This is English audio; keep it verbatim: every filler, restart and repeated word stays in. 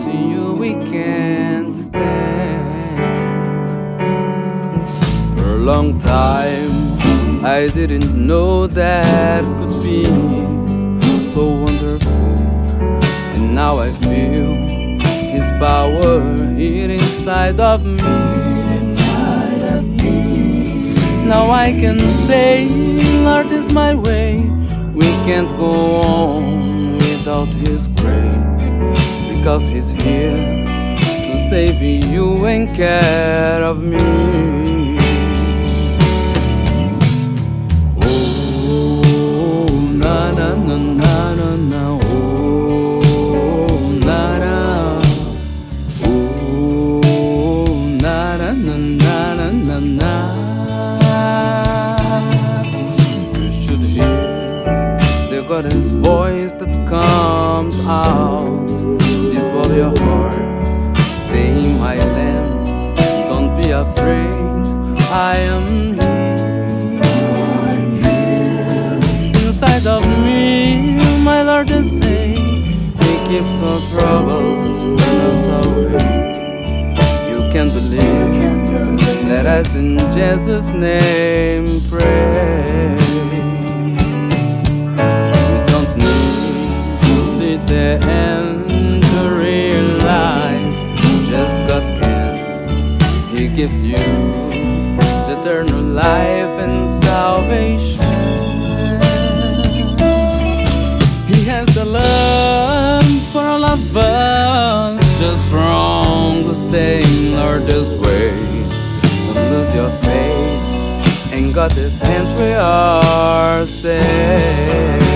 you we can't stand. For a long time I didn't know that could be so wonderful, and now I feel His power here inside of me. Now I can say, Lord is my way. We can't go on without His grace, because He's here to save you and care of me. Oh, na na na na na na. Oh, na na. Oh, na na na na na na. God's voice that comes out deep of your heart, saying, my lamb, don't be afraid, I am here. Inside of me, my Lord is staying. He keeps our troubles from us away. You can believe, let us in Jesus' name pray. The end to realize just God can. He gives you the eternal life and salvation. He has the love for all of us, just strong to stay in Lord this way. Don't lose your faith, in God's hands we are safe.